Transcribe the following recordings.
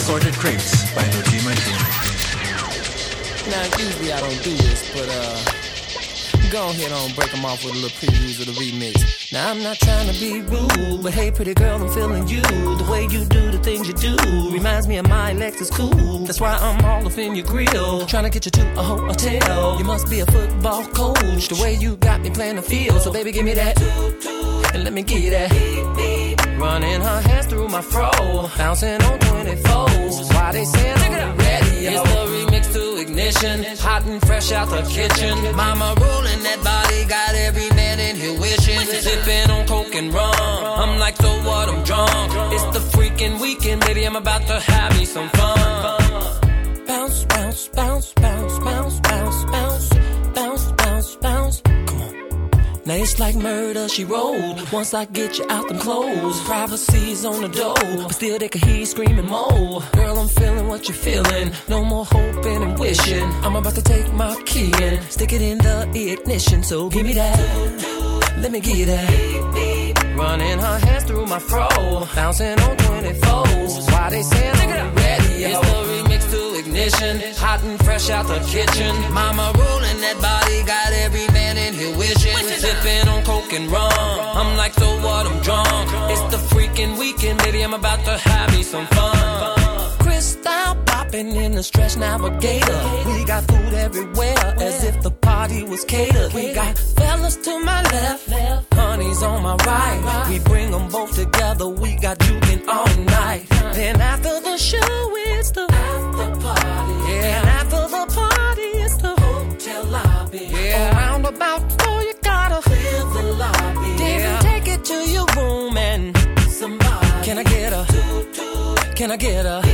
Assorted Crepes by Nojima Jr. Now, usually I don't do this, but go ahead and break them off with a little previews of the remix. Now, I'm not trying to be rude, but hey, pretty girl, I'm feeling you. The way you do the things you do reminds me of my Lexus cool. That's why I'm all up in your grill, trying to get you to a hotel. You must be a football coach, the way you got me playing the field. So baby, give me that, and let me get that. Running her hands through my fro, bouncing on 24s. Why they saying I'm ready? It's the remix to Ignition, hot and fresh out the kitchen. Mama rolling that body, got every man in here wishing. Sipping on coke and rum, I'm like, so what, I'm drunk. It's the freaking weekend, baby, I'm about to have me some fun. Bounce, bounce, bounce, bounce, bounce, bounce, bounce, bounce, bounce, bounce. Come on. Now it's like murder, she rolled. Once I get you out them clothes, privacy's on the door, but still they can hear you screaming more. Girl, I'm feeling what you're feeling. No more hoping and wishing. I'm about to take my key and stick it in the ignition. So give me that, let me get that. Running her hands through my fro, bouncing on 24s. Why they saying I'm ready? It's the remix to Ignition, hot and fresh out the kitchen. Mama rolling that body, got every man in here wishing. Sipping on coke and rum, I'm like, so what, I'm drunk. It's the freaking weekend, baby, I'm about to have me some fun. Crystal popping in the Stretch Navigator. We got food everywhere, as if the party was catered. We got fellas to my left, honeys on my right. We bring them both together, we got juking all night. Then after the show, it's the after party. Yeah, and after the party, it's the hotel lobby. Yeah, around about 4, you gotta clear the lobby. Then take it to your room and somebody. Can I get a? Can I get a?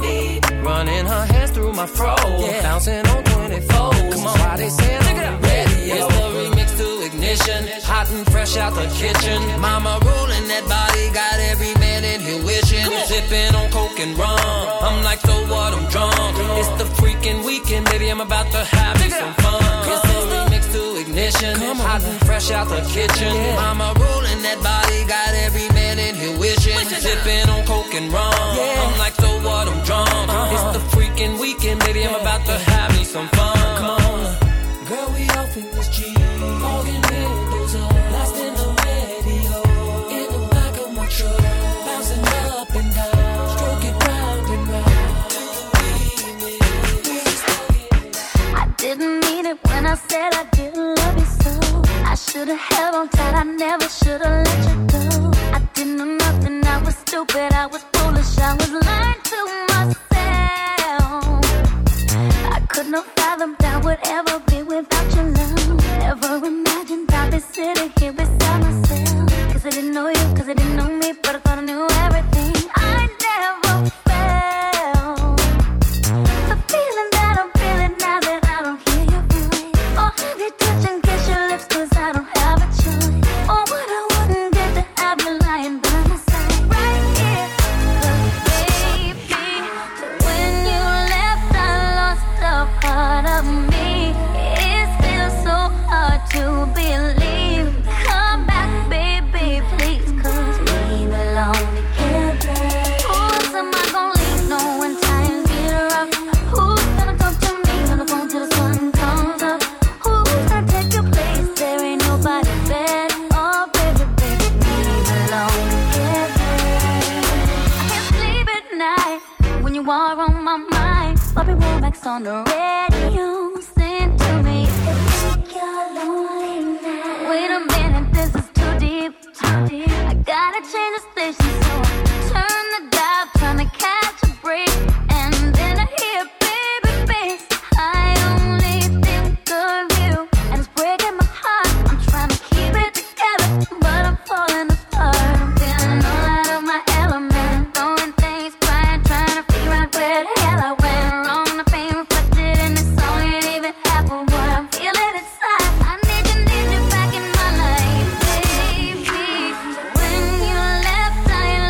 Running her hands through my fro, bouncing on 24s. Come on, why they saying I'm ready? It's the remix to Ignition, hot and fresh out the kitchen. Mama rolling that body, got every man in here wishing. Sipping on coke and rum, I'm like, so what, I'm drunk. It's the freaking weekend, baby, I'm about to have me some fun. It's the remix to Ignition, hot and fresh out the kitchen. Mama rolling that body, got every man in here wishing. Sipping on coke and rum, I'm like, so what, I'm drunk. It's the freaking weekend, baby, I'm about to have me some fun. Come on, girl, we off in this Jeep, fogging windows up, blasting the radio in the back of my truck, bouncing up and down, stroking round and round. I didn't mean it when I said I didn't love you so. I should've held on tight, I never should've let you go. I didn't know nothing, I was stupid, I was foolish, I was lying to myself. I could not fathom that would ever be without your love. Never imagined I'd be sitting here beside myself. Cause I didn't know you, cause I didn't know me, but I thought I knew everything. I never felt the feeling that I'm feeling now that I don't hear your voice. Or have you touch and kiss your lips cause I don't have a choice. Or what I wouldn't get to have you lying by my side right here. Cause baby, when you left I lost a part of me. It feels so hard to believe. Come back baby please, cause we belong together. Who else am I gonna leave? No one times get rough. Who's gonna talk to me on the phone till the sun comes up? Who's gonna take your place? There ain't nobody better. Oh baby, baby, we belong together. I can't sleep at night when you are on my mind. Bobby Womack's on the radio, sing to me. If you're lonely now. Wait a minute, this is too deep, too deep. I gotta change the station, so I turn the dial, trying to catch a break, and then I hear baby bass. I only think of you, and it's breaking my heart. I'm trying to keep it together, but I'm falling apart. I'm feeling all out of my element, throwing things, crying, trying to figure out where the hell I went wrong. The pain reflected in this song ain't even half of what I'm feeling inside. I need you back in my life, baby. When you left, I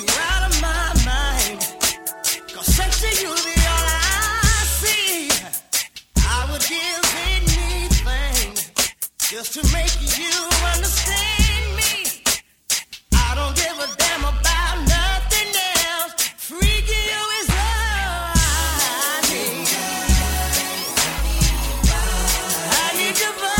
you out of my mind. 'Cause sexy, you be all I see. I would give anything just to make you understand me. I don't give a damn about nothing else. Freaking you is all I need. I need your body.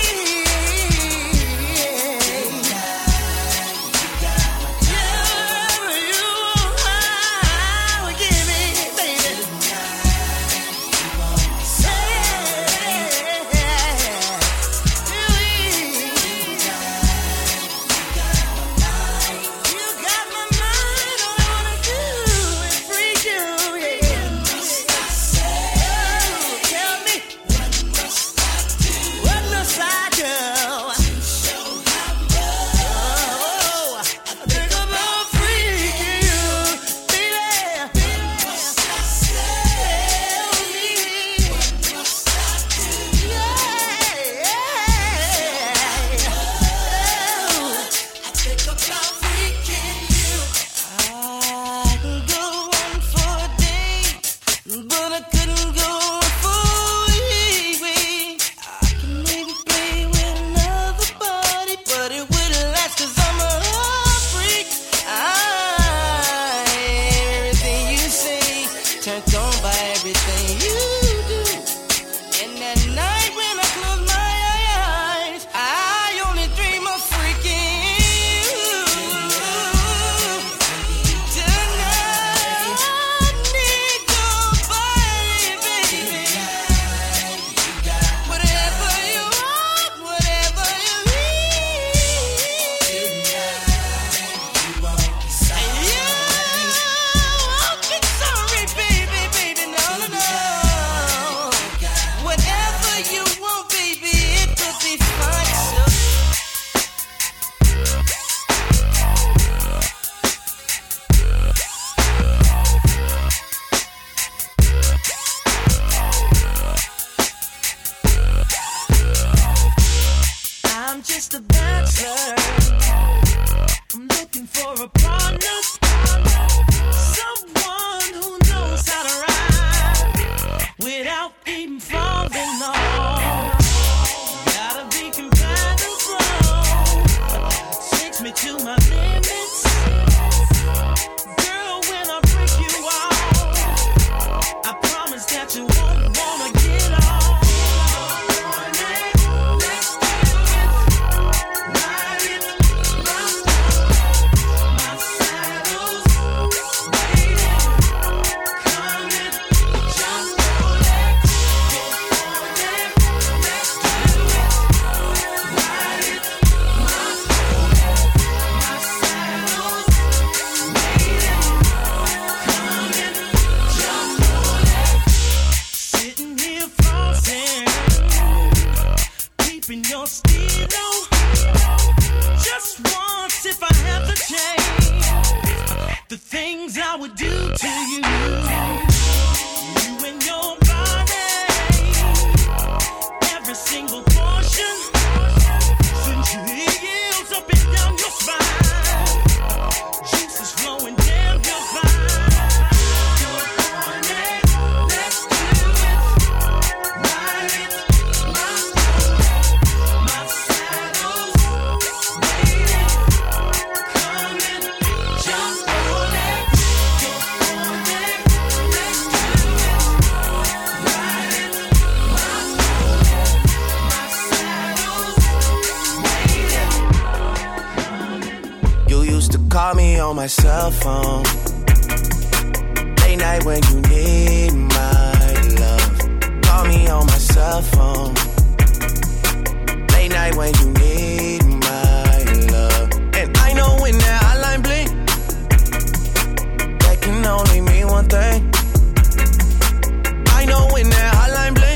My cell phone, late night when you need my love. Call me on my cell phone, late night when you need my love. And I know when that hotline blink, that can only mean one thing. I know when that hotline blink,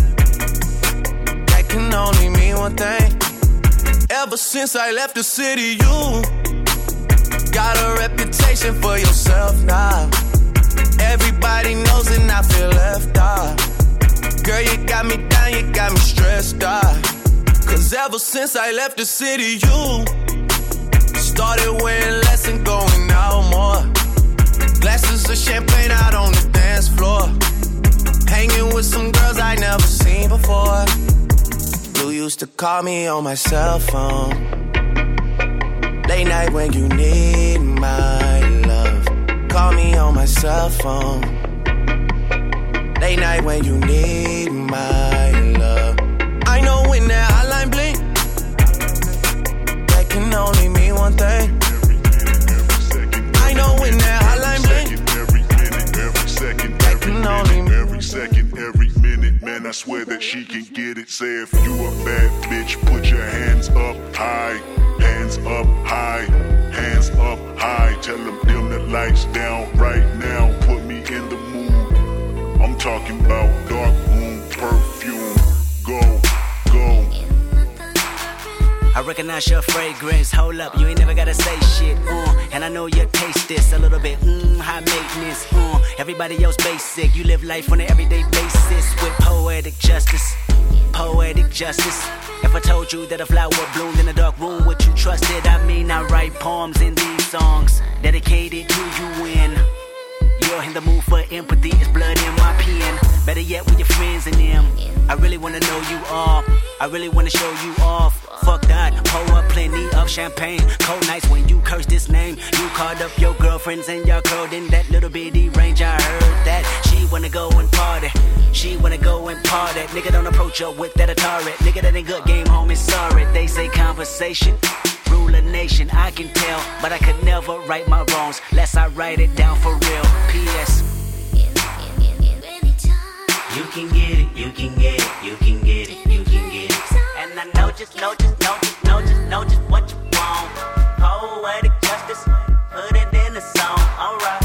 that can only mean one thing. Ever since I left the city, you got a reputation for yourself now. Everybody knows and I feel left out. Girl, you got me down, you got me stressed out. 'Cause ever since I left the city, you started wearing less and going out more. used to call me on my cell phone. Late night when you need my love. Call me on my cell phone. Late night when you need my love. I know when that hotline blink, that can only mean one thing. I know when that hotline blink, every second, every second, every minute, man, I swear that she can get it. Say if you a bad bitch, put your hands up high, hands up high, hands up high. Tell them dim the lights down right now, put me in the mood. I'm talking about dark room perfume. Go, go. I recognize your fragrance, hold up, you ain't never gotta say shit, and I know you taste this, a little bit, high maintenance, everybody else basic, you live life on an everyday basis, with poetic justice, poetic justice. If I told you that a flower bloomed in a dark room, would you trust it? I mean, I write poems in these songs, dedicated to you when you're in the mood for empathy, it's blood in my pen, better yet with your friends and them. I really wanna know you all, I really wanna show you off. Fuck that, pour up plenty of champagne. Cold nights when you curse this name. You called up your girlfriends and y'all curled in that little bitty range. I heard that she wanna go and party. She wanna go and party. Nigga don't approach her with that Atari. Nigga that ain't good game, homie, sorry. They say conversation rule a nation. I can tell, but I could never right my wrongs lest I write it down for real. P.S. You can get it, you can get it, you can get it, you can get it. And I know just what you want. Poetic justice, put it in the song, alright.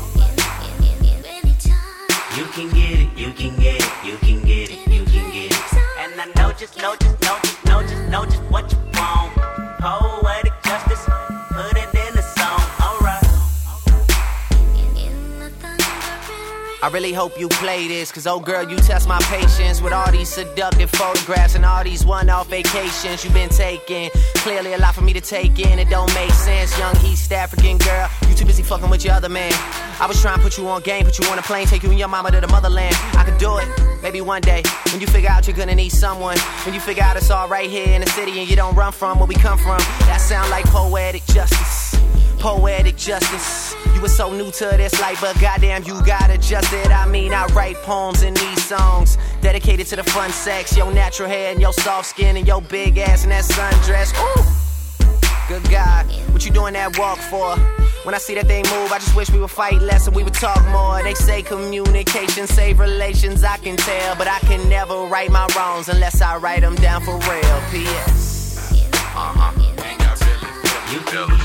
You can get it, you can get it, you can get it, you can get it. And I know just what you want. Poetic justice, put it in the song, alright. I really hope you play this, cause oh girl, you test my patience with all these seductive photographs and all these one-off vacations you've been taking. Clearly a lot for me to take in, it don't make sense. Young East African girl, you too busy fucking with your other man. I was trying to put you on game, put you on a plane, take you and your mama to the motherland. I could do it, maybe one day, when you figure out you're gonna need someone. When you figure out it's all right here in the city and you don't run from where we come from. That sound like poetic justice, poetic justice. You were so new to this life, but goddamn, you got adjusted. I mean, I write poems in these songs dedicated to the fun sex, your natural hair and your soft skin and your big ass and that sundress. Ooh, good God, what you doing that walk for? When I see that thing move, I just wish we would fight less and we would talk more. They say communication save relations, I can tell, but I can never right my wrongs unless I write them down for real. P.S. You feel it.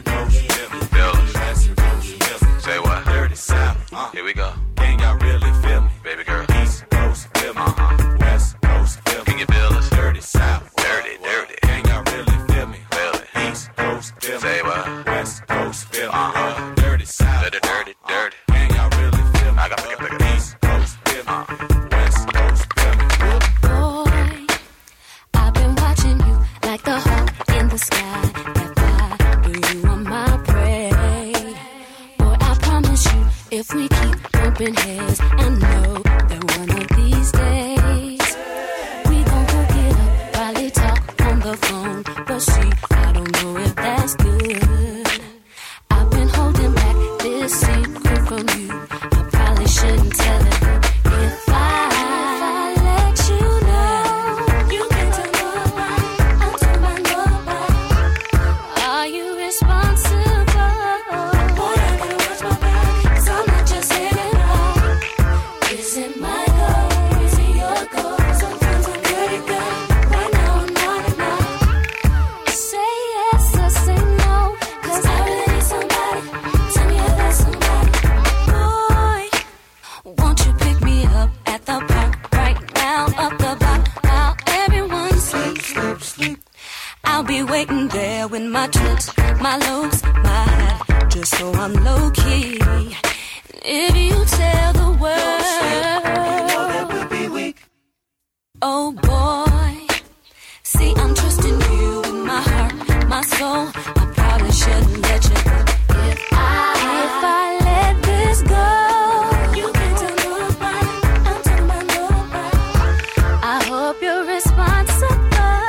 Say what? Dirty South. Here we go. Gang, y'all really feel me? Baby girl. East Coast, feel me. West Coast, feel me. Can you feel us? Dirty South. Dirty. Gang, y'all really feel me? Feel it. East Coast, feel me. Say what? West Coast, feel me. Dirty South. Dirty. Gang, y'all really feel me? I got to pick it. East Coast, feel me. West Coast, feel me. Boy, I've been watching you like the hawk in the sky. You are my prey. Boy, I promise you, if we keep bumping heads, I know that one of these days we gon' hook it up, probably talk on the phone. But see, I don't know if that's good. I've been holding back this secret from you. I probably shouldn't tell it. If I let you know, you can tell nobody, I'll tell my nobody. Are you responsible? Boy, I gotta watch my back, 'cause I'm not just saying it all. Is it my goal? Is it your goal? Sometimes I'm pretty good, right now I'm not enough. Say yes or say no, 'cause I really need somebody. Tell me if that's somebody. Boy, won't you pick me up at the park right now, up the block, while everyone sleep. I'll be waiting there with my tricks, my looks, my hat, just so I'm low key. If you tell the world, that we'll be weak. Oh boy, see I'm trusting you with my heart, my soul. I probably shouldn't let you go. If I let this go, you can't tell nobody, I'm talking about nobody. I hope you're responsible.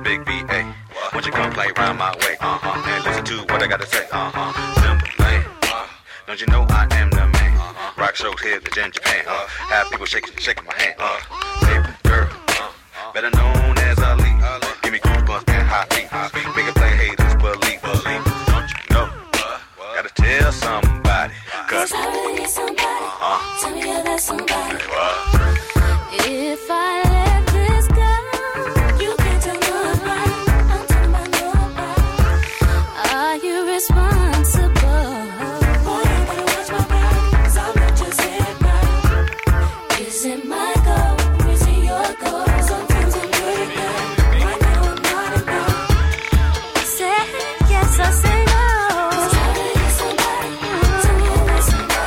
Big B.A. Won't you come play round my way? And listen to what I gotta say. Simple man. Don't you know I am the man? Rock shows here in Japan. Have people shaking my hand. Baby girl, better known as Ali. Give me goosebumps and hot beat. Make it play haters believe. Don't you know? Gotta tell somebody. Cause I really need somebody. Tell me you're that somebody. If I let this go, you can't tell nobody. I'm talking about nobody. Are you responsible? Boy, you better watch my back, 'cause I'm not just anybody. Is it my goal? Is it your goal? Sometimes I'm pretty good. Right now I'm not enough. Say yes, I say no. 'Cause I really need somebody. Tell me you're that somebody.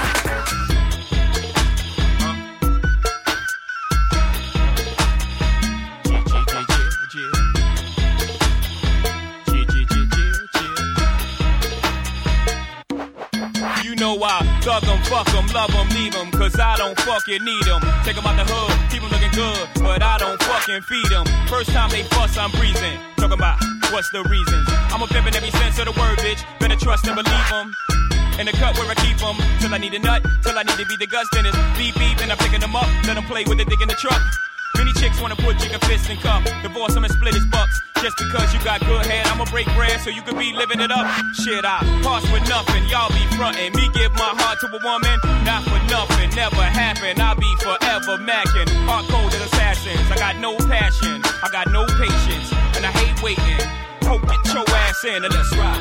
You know I thug 'em, fuck 'em, love 'em, leave 'em, 'cause I don't fucking need 'em. Take 'em out the hood, keep 'em looking good, but I don't fucking feed 'em. First time they fuss, I'm breezing. Talking about what's the reasons. I'm a pimp in every sense of the word, bitch. Better trust and believe 'em. In the cut where I keep 'em, till I need a nut, till I need to be the guts, then it's beep beep, and I'm picking 'em up, let 'em play with the dick in the truck. Many chicks wanna put chicken fist in cup, divorce 'em and split his bucks. Just because you got good head, I'ma break bread so you can be living it up. Shit, I pass with nothing, y'all be frontin'. Me give my heart to a woman, not for nothing, never happen. I'll be forever macking, hard-coded assassins. I got no passion, I got no patience, and I hate waiting. Hope get your ass in and let's ride.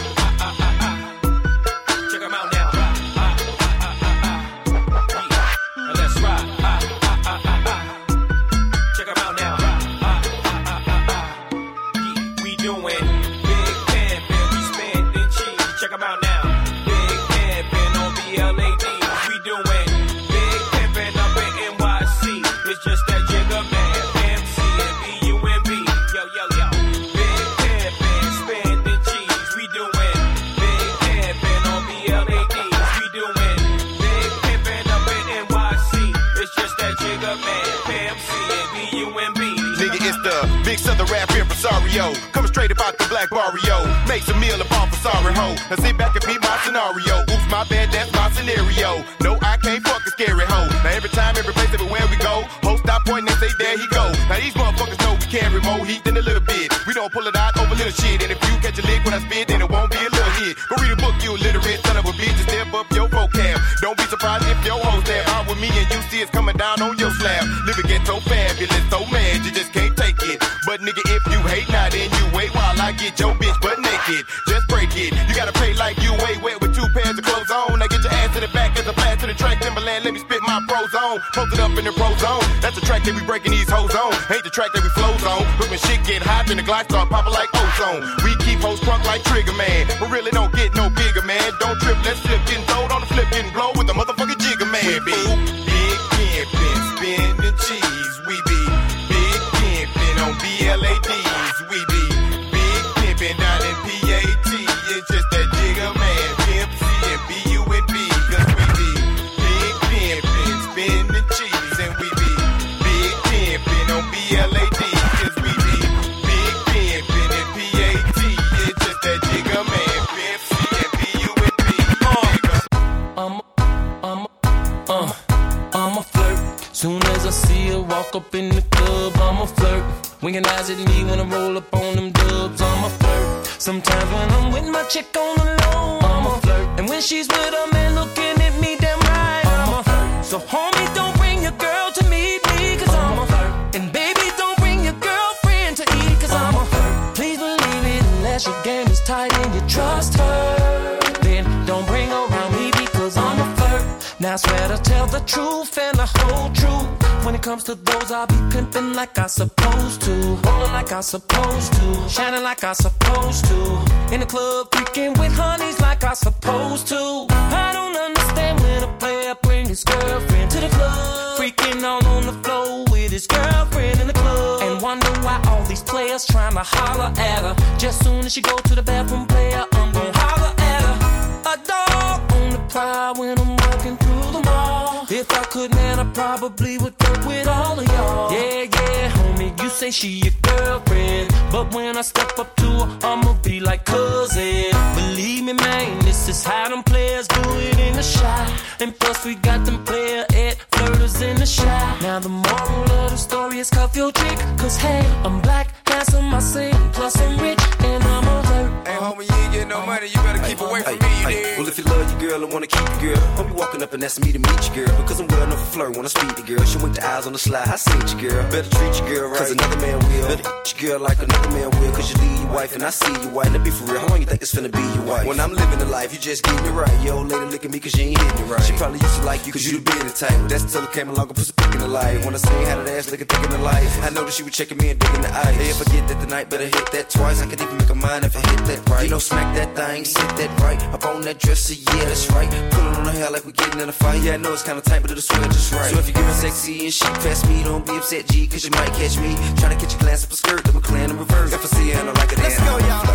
Check 'em out now. Yeah. Let's ride. Check 'em out now. Yeah. We doing big pimpin', we spending cheese. Check 'em out now. Big pimpin' on BLAD. We doing big pimpin' up in NYC. It's just that Jigga Man, MC and BUMB. Yo, yo, yo. Big pimpin', spending cheese. We doing big pimpin' on BLAD. We doing big pimpin' up in NYC. It's just that Jigga Man, MC and BUMB. Nigga, it's the big southern rap impresario. Coming straight about the black barrio. Makes a meal upon for sorry ho. Now sit back and be my scenario. Oops, my bad, that's my scenario. No, I can't fuck a scary hoe. Now every time, every place, everywhere we go, hoes stop pointing and say, there he go. Now these motherfuckers know we carry more heat than a little bit. We don't pull it out over little shit. And if you catch a lick when I spit, then it won't be a little hit. Go read a book, you illiterate son of a bitch, and step up your vocab. Don't be surprised if your hoes there out with me and you see it's coming down on your slab. Living ghetto fabulous, so mad you just can't take it. But nigga, if you hate, now then you wait while I get your bitch butt naked. Just break it. You gotta pay like you way wet with 2 pairs of clothes on. Now get your ass to the back as a blast to the track. Timberland, let me spit my pros on. Post it up in the pro zone. That's the track that we breaking these hoes on. Ain't the track that we flows on. But when shit get hot, then the glide start popping like ozone. We keep hoes crunk like Trigger Man. But really don't get no bigger, man. Don't trip, let's flip. Getting throwed on the flip, getting blow with the motherfucking Jigger Man. We be big pimpin', spending cheese. We be big pimpin' on BLADs. We be big pimpin' down in PAT. It's just that Jigger Man, Pimp C and BUNB. 'Cause we be big pimpin', spending cheese. And we be big pimpin' on BLADs. 'Cause we be big pimpin' in PAT. It's just that Jigger Man, Pimp C and BUNB. I'm a flirt. Soon as I see her walk up in the club, I'm a flirt. Winking eyes at me when I roll up on them dubs, I'm a flirt. Sometimes when I'm with my chick on the low, I'm a flirt. And when she's with a man looking at me damn right, I'm a flirt. So homie, don't bring your girl to meet me, 'cause I'm a flirt. And baby, don't bring your girlfriend to eat, 'cause I'm a flirt. Please believe it unless your game is tight and you trust her. Then don't bring her around me because I'm a flirt. Now I swear to tell the truth and the whole truth. When it comes to those, I'll be pimping like I supposed to. Rolling like I supposed to. Shining like I supposed to. In the club, freaking with honeys like I supposed to. I don't understand when a player bring his girlfriend to the club. Freaking all on the floor with his girlfriend in the club. And wonder why all these players trying to holler at her. Just soon as she go to the bathroom, player, I'm gon' holler at her. A dog on the prowl when I'm walking through the mall. If I could, man, I probably would go with all of y'all. Yeah, homie, you say she your girlfriend, but when I step up to her, I'ma be like cousin. Believe me, man, this is how them players do it in the shot. And plus we got them player at flirters in the shot. Now the moral of the story is cuff your chick, cause hey, I'm black, handsome, I sing, plus I'm rich, and I'm a hurt. Hey, homie, you ain't getting no money, you better keep away from me, you dig? Well, if you love your girl and wanna keep your girl, don't be walking up and asking me to meet your girl, because I'm well enough to flirt when I speak to girl. She wink the eyes on the slide, I see your girl. Better treat your girl right, cause another man will. Better treat your girl like another man will, cause you leave your wife and I see your wife. Now be for real, how long you think it's finna be your wife? When I'm living the life, you just getting it right. Your old lady look at me cause you ain't hitting it right. She probably used to like you cause you the business type. That's until it came along and put some pick in the life. When I say how that ass looking thick in the life, I know that she was checking me and digging the ice. Hey, if I get that tonight, better hit that twice. I could even make a mind if I hit that right. You know, smack that thing, sit that right. Up on that dresser, yeah, that's right. Pull it on her hair like we getting in a fight. Yeah, I know it's kinda tight, but it'll swing just right. So if you're getting sexy and she past me, don't be upset, G, cause you might catch me trying to catch a glance up a skirt, then we clan in reverse. If I see her and I like it, let's go, y'all.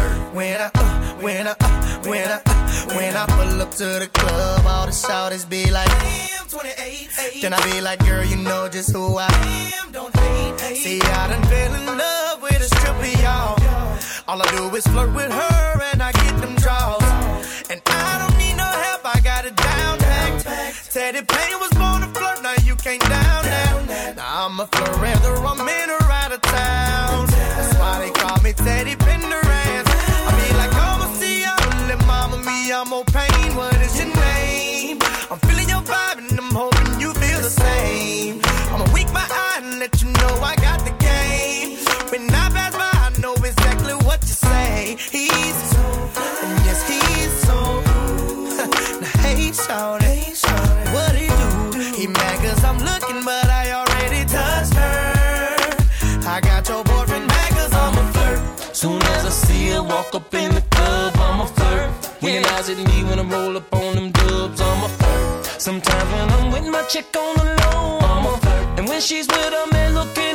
When I pull up to the club, all the shawties be like, damn, 28. Then I be like, girl, you know just who I am. Don't hate. See, I done fell in love with a stripper, y'all. All I do is flirt with her and I get them draws. And I don't need no help, I got it down packed. Teddy Payne was born to flirt, now you can't down that. Now I'm a flirt whether I'm in or out of town. That's why they call me Teddy Pendergrass. I be like, oh, see ya, little mama, me, I'm more pain. What is your name? I'm feeling your vibe and I'm hoping you feel the same. I'ma wink my eye and let you know I got the game. When I pass by, I know exactly what you say. He's so good, and yes, he's so good. Now, hey, shawty, what he do? He mad cause I'm looking, but I already touched her. I got your boyfriend mad cause I'm a flirt. Soon as I see her walk up in the club, I'm a flirt. When your eyes at me when I roll up on them dubs, I'm a flirt. Sometimes when I'm with my chick on the low, I'm a flirt. And when she's with a man looking